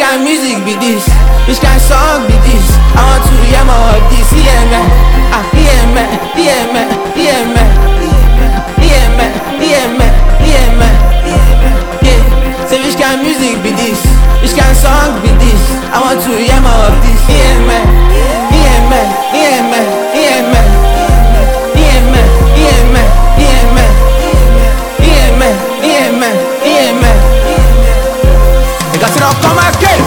kind music be this? Which kind song be this? I want to hear more of this. Yeah, man. Yeah, man. Yeah, man. Yeah, man. Yeah, man. Yeah, man. Yeah, man. Yeah. Say which kind music be this? Which kind song be this? I want to hear more of this. Yeah, man. Yeah, man. Yeah, man. Yeah, man. Yeah, man. Yeah, man. Yeah, man. Yeah, man. Yeah, man. Yeah, man. I got it all on my game.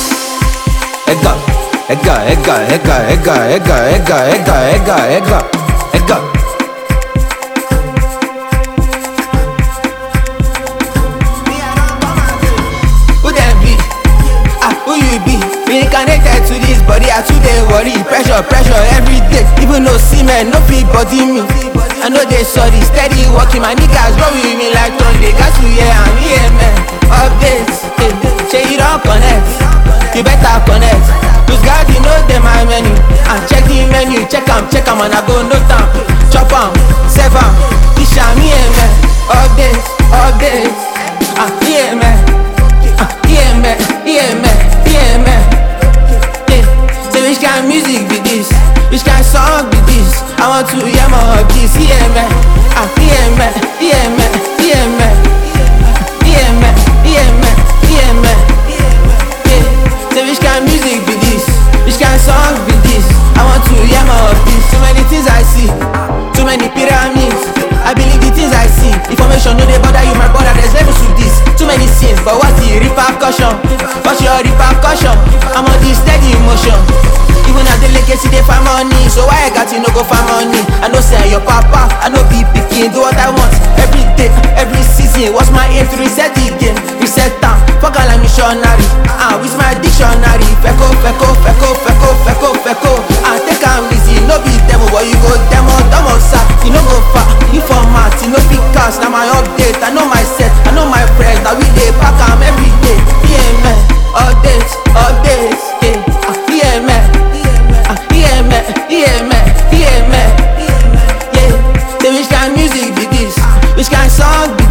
Ega. Who them be? Who you be? Being connected to this body, I too dey worry. Pressure every day. Even though semen no fit body me, I know they sorry. Steady walking, my niggas roll with me like Tron. They got to hear and hear, man. Updates, say you don't connect, you better connect. Those guys, you know them my menu. Check the menu, check 'em, and I go no time. Chop 'em, serve 'em, dish 'em, yeah, man. Updates, yeah, man. Yeah, man, yeah, man, yeah, man. Yeah. Say which kind music be this? Which kind song be this? I want to hear more of this, yeah, man. Yeah, man, yeah, man, yeah, man. Yeah, man, yeah, man, yeah, man. Yeah. Say which kind music be this? Which kind song be this? I want to hear more of this. Too many things I see, too many pyramids. I believe the things I see. Information no dey bother you, my brother. There's levels to this. Too many sins, but what's the repercussion? What's your repercussion? I'm on this steady emotion. Even as the legacy they find money, so why I got you no go find money? I know say your papa, I know be picking, do what I want every day, every season. What's my aim to reset the game, reset time? Fuck all I'm missionary. With my dictionary, feko. Take am easy, no be demo, but you go demo, sir. You no go far, you format, you no big cast. Now my update, I know my set, I know my friends. Now we dey pack am every day. Yeah, man. Updates, yeah. Yeah, man. Yeah, man. Yeah, man. Yeah, man. Yeah. Say which kind music be this? Which kind song be